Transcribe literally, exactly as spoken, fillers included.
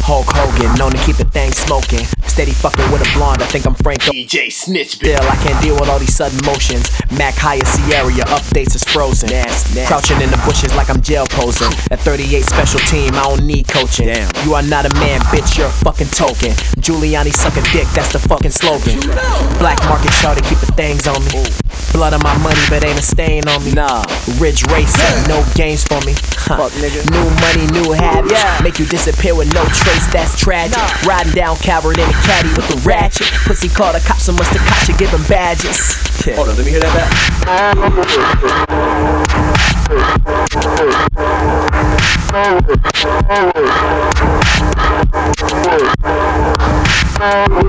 Hulk Hogan, known to keep the thing smoking. Steady fucking with a blonde, I think I'm Franco. D J Snitch, bitch. Still, I can't deal with all these sudden motions. Mac Higher Sierra, updates is frozen. Nasty, nasty. Crouching in the bushes like I'm jail posing. At thirty-eight special team, I don't need coaching. Damn. You are not a man, bitch, you're a fucking token. Giuliani suck a dick, that's the fucking slogan. Black market shawty, keep the things on me. Blood on my money, but ain't a stain on me. Nah. Ridge racing, no games for me. Huh. Fuck, nigga. New money, new habits. Yeah. Make you disappear with no trace, that's tragic. Nah. Riding down Calvert in a caddy with the ratchet. Pussy called the cops, and must have caught you, give them badges. Yeah. Hold on, let me hear that back.